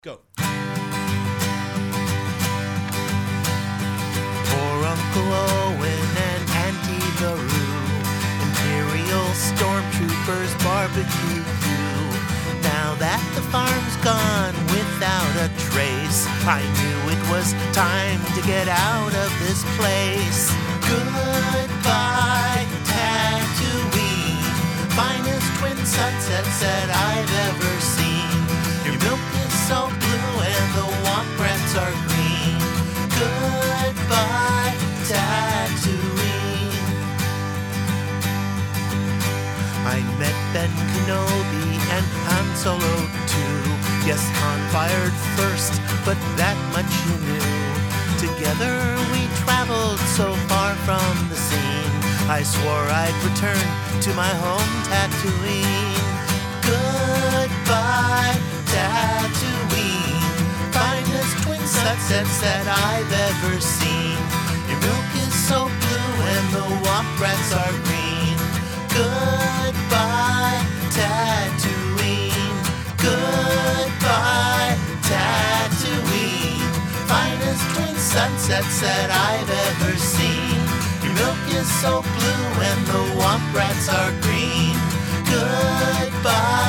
Go. Poor Uncle Owen and Auntie LaRue, Imperial stormtroopers barbecue you. Now that the farm's gone without a trace, I knew it was time to get out of this place. Goodbye, Tatooine, finest twin sunsets that I've ever seen. Your milk is so blue and the womp rats are green. Goodbye, Tatooine. I met Ben Kenobi and Han Solo too. Yes, Han fired first, but that much you knew. Together we traveled so far from the scene, I swore I'd return to my home Tatooine. Goodbye, Tatooine, finest twin sunsets that I've ever seen. Your milk is so blue and the womp rats are green. Goodbye, Tatooine. Goodbye, Tatooine, finest twin sunsets that I've ever seen. Your milk is so blue and the womp rats are green. Goodbye.